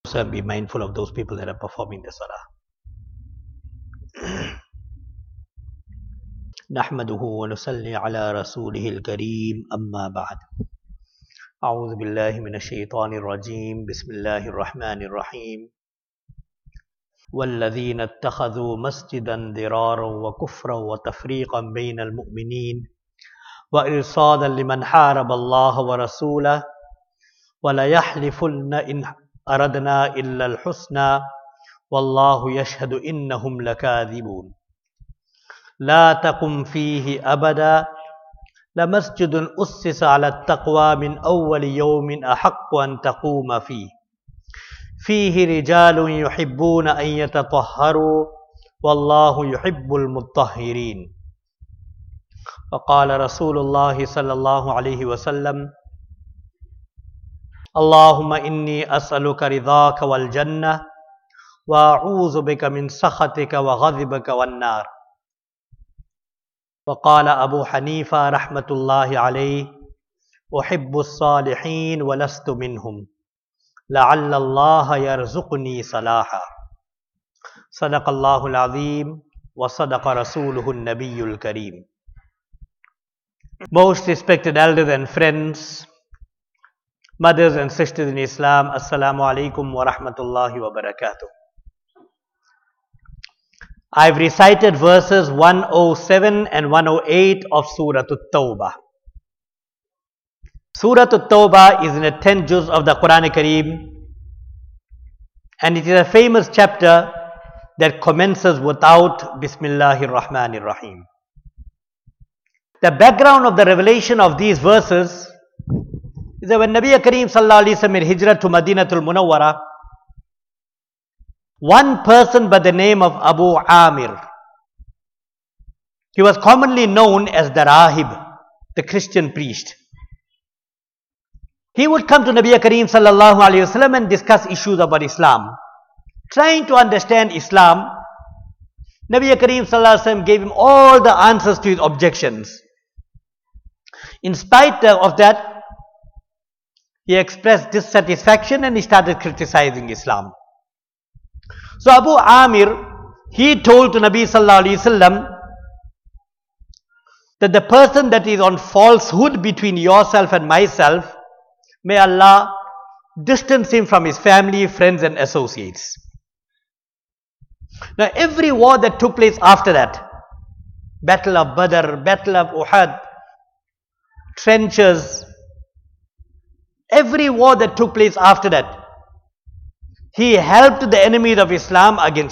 and be mindful of those people that are performing the salah. نحمده ونصلي على رسوله الكريم أما بعد أعوذ بالله من الشيطان الرجيم بسم الله الرحمن الرحيم والذين اتخذوا مسجدا ضرارا وكفرا وتفريقا بين المؤمنين وإرصادا لمن حارب الله ورسوله ولا يحلفن إن أردنا إلا الحسنى والله يشهد إنهم لكاذبون لا تقم فيه أبدا لمسجد أسس على التقوى من أول يوم أحق أن تقوم فيه رجال يحبون أن يتطهروا والله يحب المطهرين وقال رسول الله صلى الله عليه وسلم اللهم إني أسألك رضاك والجنة وأعوذ بك من سخطك وغضبك والنار وقال أبو حنيفة رحمة الله عليه أحب الصالحين ولست منهم لعل الله يرزقني صلاحا صدق الله العظيم وصدق رسوله النبي الكريم. Most respected elders and friends, mothers and sisters in Islam, Assalamu alaikum wa rahmatullahi wa barakatuh. I've recited verses 107 and 108 of Surah At-Tawbah. Surah At-Tawbah is in the 10th juz of the Quran Kareem, and it is a famous chapter that commences without Bismillahir Rahmanir Rahim. The background of the revelation of these verses is that when Nabi Kareem Sallallahu Alaihi Wasallam made hijrah to Madinatul Munawwara, one person by the name of Abu Amir, he was commonly known as the Rahib, the Christian priest. He would come to Nabi Kareem Sallallahu Alaihi Wasallam and discuss issues about Islam. Trying to understand Islam, Nabi Kareem Sallallahu Alaihi Wasallam gave him all the answers to his objections. In spite of that, he expressed dissatisfaction and he started criticizing Islam. So Abu Amir, he told to Nabi Sallallahu Alaihi Wasallam that the person that is on falsehood between yourself and myself, may Allah distance him from his family, friends and associates. Now every war that took place after that, Battle of Badr, Battle of Uhud, trenches, every war that took place after that, he helped the enemies of Islam, against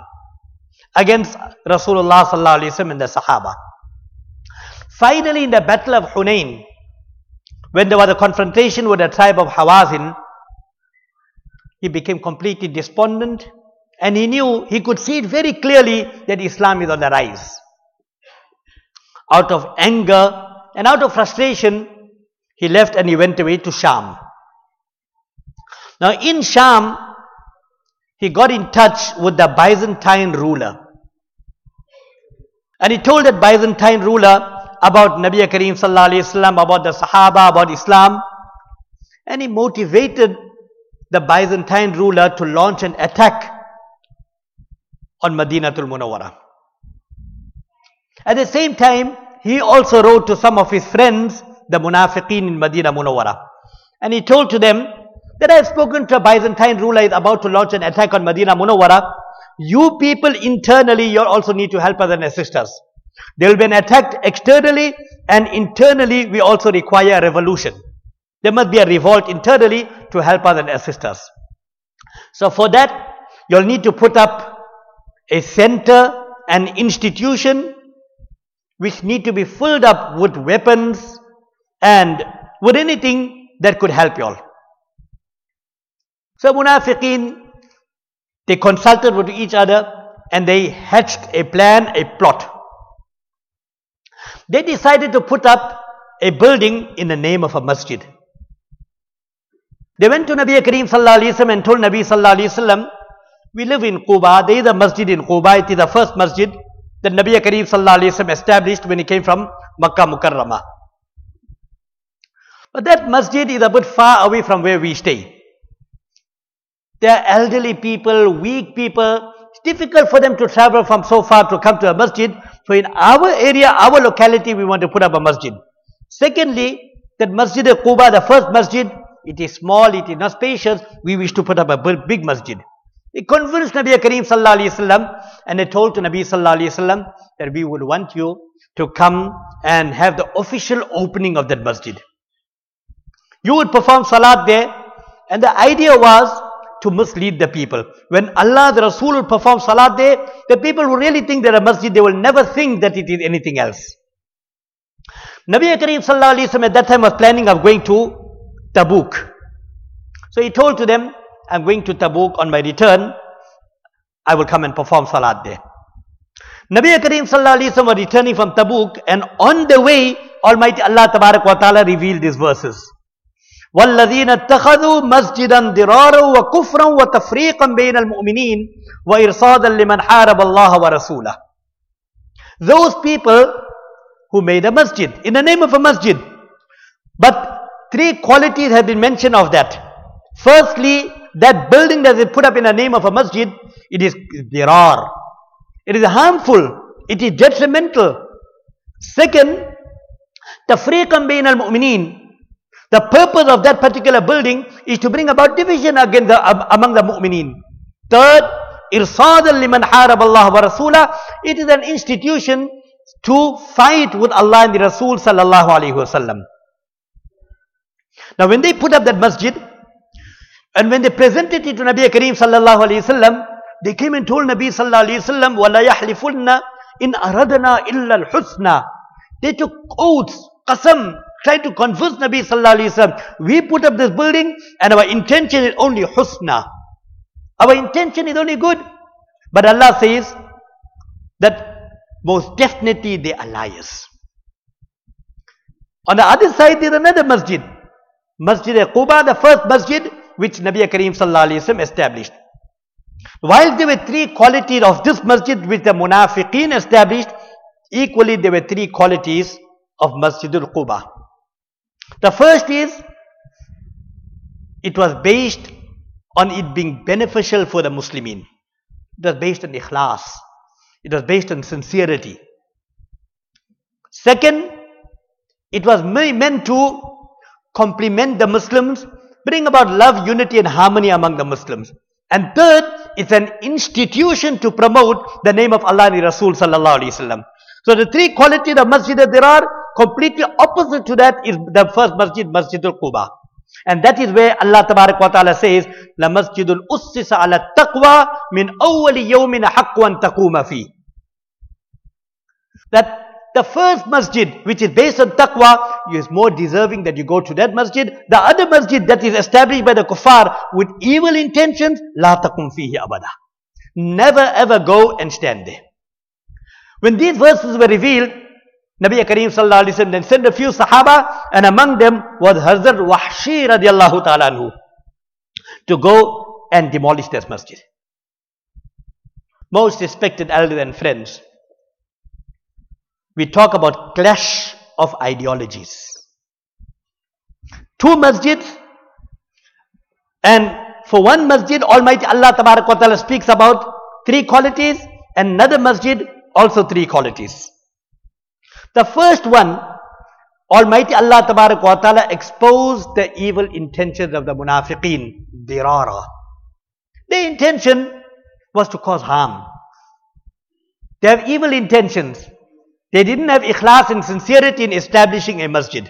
Rasulullah Sallallahu Alaihi Wasallam and the Sahaba. Finally, in the Battle of Hunain, when there was a confrontation with the tribe of Hawazin, he became completely despondent, and he could see it very clearly that Islam is on the rise. Out of anger and out of frustration, he left and he went away to Sham. Now in Sham, he got in touch with the Byzantine ruler. And he told that Byzantine ruler about Nabi Kareem Sallallahu Alaihi Wasallam, about the Sahaba, about Islam. And he motivated the Byzantine ruler to launch an attack on Madinatul Munawwara. At the same time, he also wrote to some of his friends, the Munafiqeen in Madinah Munawwara. And he told to them that I have spoken to a Byzantine ruler is about to launch an attack on Madinah Munawwara. You people internally, you also need to help us and assist us. There will be an attack externally, and internally we also require a revolution. There must be a revolt internally to help us and assist us. So for that, you'll need to put up a center, an institution which need to be filled up with weapons and with anything that could help you all. So Munafiqeen, they consulted with each other and they hatched a plan, a plot. They decided to put up a building in the name of a masjid. They went to Nabi Kareem Sallallahu Alaihi Wasallam and told Nabi Sallallahu Alaihi Wasallam, we live in Quba, there is a masjid in Quba, it is the first masjid that Nabi Kareem Sallallahu Alaihi Wasallam established when he came from Makkah Mukarramah. But that masjid is a bit far away from where we stay. They are elderly people, weak people. It's difficult for them to travel from so far to come to a masjid. So in our area, our locality, we want to put up a masjid. Secondly, that Masjid al-Quba, the first masjid, it is small, it is not spacious. We wish to put up a big masjid. They convinced Nabi Kareem sallallahu alaihi wasallam, and they told to Nabi sallallahu alaihi wasallam that we would want you to come and have the official opening of that masjid. You would perform salat there, and the idea was to mislead the people. When Allah, the Rasul will perform salat there, the people will really think that a masjid, they will never think that it is anything else. Nabi Kareem sallallahu alaihi wasallam at that time was planning of going to Tabuk. So he told to them, I'm going to Tabuk, on my return, I will come and perform salat there. Nabi Kareem sallallahu alaihi wasallam was returning from Tabuk, and on the way, Almighty Allah tabarak wa ta'ala revealed these verses. وَالَّذِينَ اتَّخَذُوا مَسْجِدًا ضِرَارًا وَكُفْرًا وَتَفْرِيقًا بَيْنَ الْمُؤْمِنِينَ وَإِرْصَادًا لِمَنْ حَارَبَ اللَّهَ وَرَسُولَهُ. Those people who made a masjid, in the name of a masjid. But three qualities have been mentioned of that. Firstly, that building that they put up in the name of a masjid, it is dirar. It is harmful. It is detrimental. Second, tafriqan bayn al-mu'minin. The purpose of that particular building is to bring about division among the mu'minin. Third, irsadan liman harab Allah wa rasulah. It is an institution to fight with Allah and the Rasul sallallahu alaihi wasallam. Now when they put up that masjid, and when they presented it to Nabi Kareem sallallahu alaihi wasallam, they came and told Nabi sallallahu alaihi wasallam, وَلَا يَحْلِفُنَّ إِنْ أَرَدْنَا إِلَّا الْحُسْنَى. They took oaths, qasam, tried to convince Nabi sallallahu alaihi wasallam, we put up this building and our intention is only husna. Our intention is only good. But Allah says that most definitely they are liars. On the other side, there is another masjid. Masjid al-Quba, the first masjid which Nabi Kareem sallallahu alaihi wasallam established. While there were three qualities of this masjid which the munafiqeen established, equally there were three qualities of Masjid al-Quba. The first is, it was based on it being beneficial for the Muslimin. It was based on ikhlas. It was based on sincerity. Second, it was meant to complement the Muslims, bring about love, unity and harmony among the Muslims. And third, it's an institution to promote the name of Allah and Rasul sallallahu alaihi wasallam. So the three qualities of Masjid al-Dirar, completely opposite to that is the first masjid, Masjid al-Quba. And that is where Allah tabarak wa ta'ala says, La masjidun ussisa ala taqwa min awwali yawmin haqqu an taquma fi. That the first masjid which is based on taqwa is more deserving that you go to that masjid. The other masjid that is established by the kuffar with evil intentions, la taqum fihi abada. Never ever go and stand there. When these verses were revealed, Nabi Kareem sallallahu alaihi wasallam then sent a few sahaba, and among them was Hazrat Wahshi radiallahu ta'ala anhu, to go and demolish this masjid. Most respected elders and friends, we talk about clash of ideologies. Two masjids, and for one masjid, Almighty Allah tabarak wa ta'ala speaks about three qualities, and another masjid also three qualities. The first one, Almighty Allah tabarak wa ta'ala exposed the evil intentions of the munafiqeen, dirara. Their intention was to cause harm. They have evil intentions. They didn't have ikhlas and sincerity in establishing a masjid.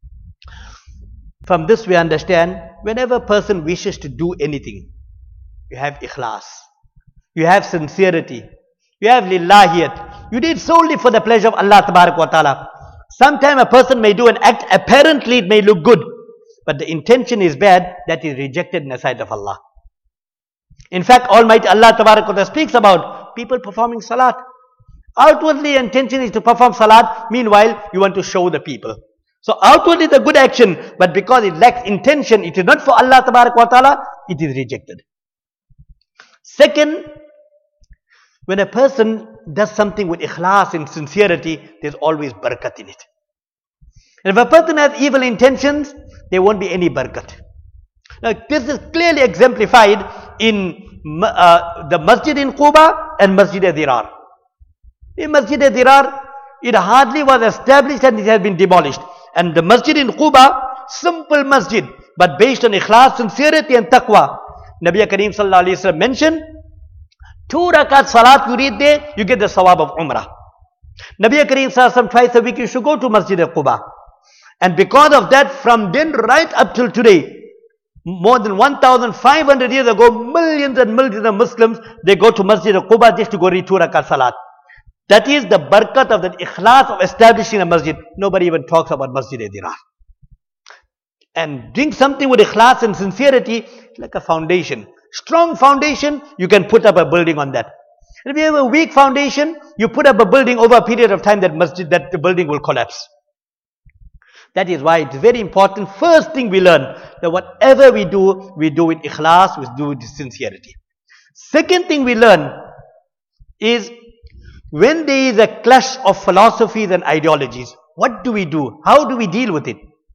From this we understand, whenever a person wishes to do anything, you have ikhlas, you have sincerity, you have lillahiyat, you did solely for the pleasure of Allah tabarak wa ta'ala. Sometimes a person may do an act, apparently it may look good, but the intention is bad, that is rejected in the sight of Allah. In fact, Almighty Allah tabarak wa ta'ala speaks about people performing salat. Outwardly intention is to perform salat, meanwhile you want to show the people. So outwardly the good action, but because it lacks intention, it is not for Allah tabarak wa ta'ala, it is rejected. Second, when a person does something with ikhlas and sincerity, there's always barakat in it. And if a person has evil intentions, there won't be any barakat. Now, this is clearly exemplified in the masjid in Quba and Masjid al-Dirar. In Masjid al-Dirar, it hardly was established and it has been demolished. And the masjid in Quba, simple masjid, but based on ikhlas, sincerity and taqwa. Nabi Kareem sallallahu alayhi wa sallam mentioned, 2 rakat salat you read there, you get the sawab of Umrah. Nabi Kareem sallallahu alayhi wa sallam, twice a week you should go to Masjid al-Quba. And because of that, from then right up till today, more than 1,500 years ago, millions and millions of Muslims, they go to Masjid al-Quba just to go read 2 rakat salat. That is the barakat of the ikhlas of establishing a masjid. Nobody even talks about Masjid al-Dirar. And doing something with ikhlas and sincerity, like a foundation. Strong foundation, you can put up a building on that. And if you have a weak foundation, you put up a building over a period of time, that the building will collapse. That is why it's very important. First thing we learn, that whatever we do with ikhlas, we do with sincerity. Second thing we learn is, when there is a clash of philosophies and ideologies, what do we do? How do we deal with it?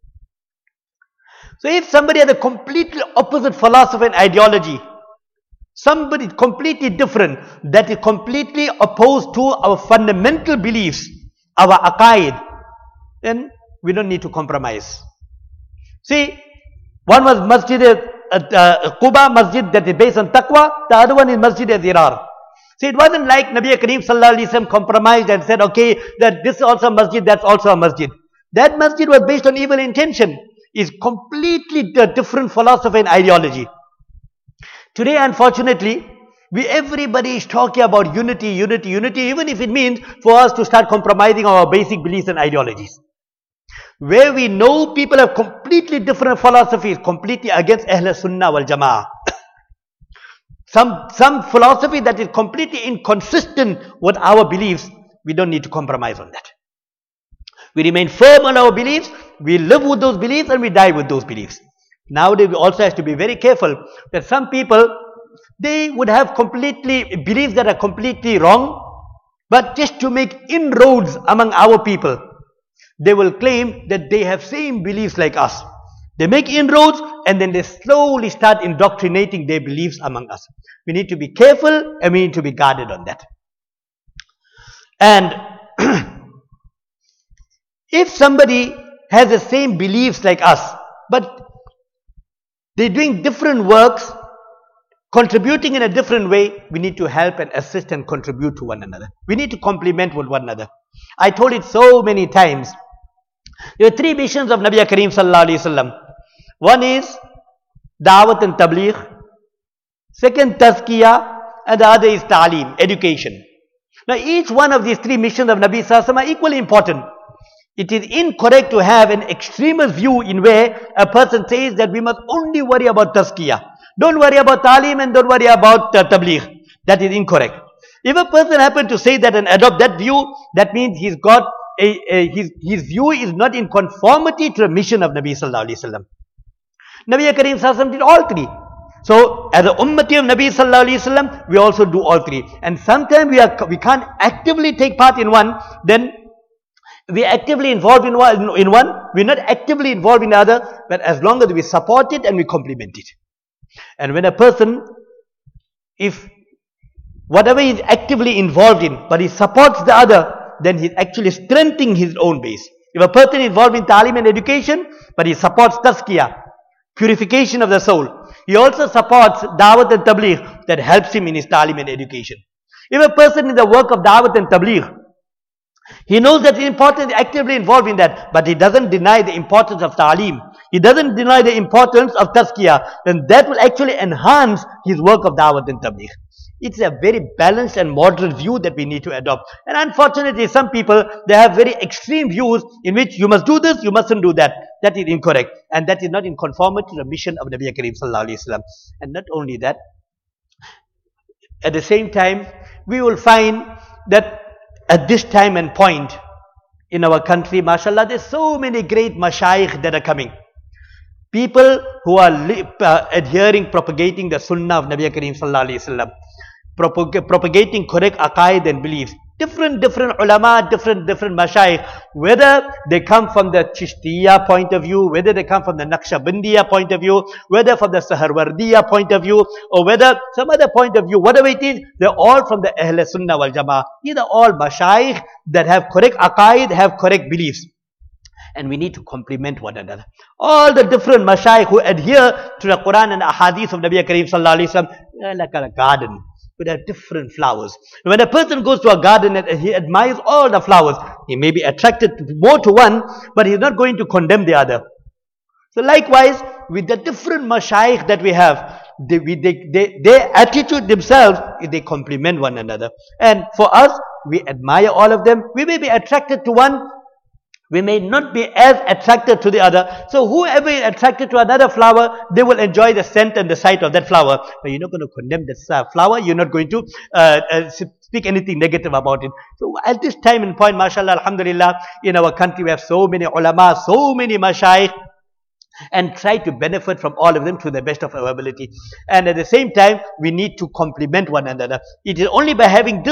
So if somebody has a completely opposite philosophy and ideology, somebody completely different, that is completely opposed to our fundamental beliefs, our aqaid, then we don't need to compromise. See, one was Masjid Quba, masjid that is based on taqwa, the other one is Masjid al-Dirar. See, it wasn't like Nabi Kareem sallallahu alaihi wasallam compromised and said, okay, that this is also a masjid, that's also a masjid. That masjid was based on evil intention. It's completely different philosophy and ideology. Today, unfortunately, everybody is talking about unity, unity, unity, even if it means for us to start compromising our basic beliefs and ideologies. Where we know people have completely different philosophies, completely against Ahl Sunnah wal Jama'ah. Some philosophy that is completely inconsistent with our beliefs, we don't need to compromise on that. We remain firm on our beliefs, we live with those beliefs and we die with those beliefs. Nowadays we also have to be very careful that some people, they would have completely beliefs that are completely wrong, but just to make inroads among our people, they will claim that they have same beliefs like us. They make inroads and then they slowly start indoctrinating their beliefs among us. We need to be careful and we need to be guarded on that. And if somebody has the same beliefs like us, but they're doing different works, contributing in a different way, we need to help and assist and contribute to one another. We need to complement with one another. I told it so many times. There are 3 missions of Nabi Kareem sallallahu alaihi wasallam. One is Dawat and Tabligh, second Tazkiyah, and the other is Ta'aleem, education. Now each one of these 3 missions of Nabi sallallahu alaihi wasallam are equally important. It is incorrect to have an extremist view in where a person says that we must only worry about Tazkiyah. Don't worry about Ta'aleem and don't worry about Tabligh. That is incorrect. If a person happens to say that and adopt that view, that means he's got his view is not in conformity to the mission of Nabi sallallahu alaihi wasallam. Nabi Kareem sallallahu alaihi wasallam did all 3. So as a ummati of Nabi sallallahu alaihi wasallam, we also do all 3. And sometimes we can't actively take part in one, then we are actively involved in one, we're not actively involved in the other, but as long as we support it and we complement it. And when a person, if whatever he is actively involved in, but he supports the other, then he's actually strengthening his own base. If a person is involved in Ta'aleem and education, but he supports Tazkiyah, purification of the soul, he also supports Dawat and Tabligh, that helps him in his Ta'aleem and education. If a person in the work of Dawat and Tabligh, he knows that it's important, actively involved in that, but he doesn't deny the importance of Ta'aleem, he doesn't deny the importance of Tazkiyah, then that will actually enhance his work of Dawat and Tabligh. It's a very balanced and moderate view that we need to adopt. And unfortunately, some people, they have very extreme views in which you must do this, you mustn't do that. That is incorrect. And that is not in conformity to the mission of Nabi Kareem sallallahu alaihi wasallam. And not only that, at the same time, we will find that at this time and point in our country, mashallah, there's so many great mashayikh that are coming. People who are adhering, propagating the sunnah of Nabi Kareem sallallahu alaihi wasallam, propagating correct aqaid and beliefs. Different ulama, different mashayikh, whether they come from the Chishtiya point of view, whether they come from the Naqshbandiya point of view, whether from the Saharwardiya point of view, or whether some other point of view, whatever it is, they're all from the Ahl Sunnah wal Jama'ah. These are all mashayikh that have correct aqaid, have correct beliefs. And we need to complement one another. All the different mashayikh who adhere to the Quran and ahadith of Nabi Kareem Sallallahu Alaihi Wasallam, they're like a garden. But there are different flowers. When a person goes to a garden and he admires all the flowers, he may be attracted more to one, but he's not going to condemn the other. So likewise, with the different mashayikh that we have, their attitude themselves, they complement one another. And for us, we admire all of them. We may be attracted to one, we may not be as attracted to the other. So whoever is attracted to another flower, they will enjoy the scent and the sight of that flower. But you're not going to condemn this flower. You're not going to speak anything negative about it. So at this time and point, mashallah, alhamdulillah, in our country we have so many ulama, so many mashayikh, and try to benefit from all of them to the best of our ability. And at the same time, we need to complement one another. It is only by having this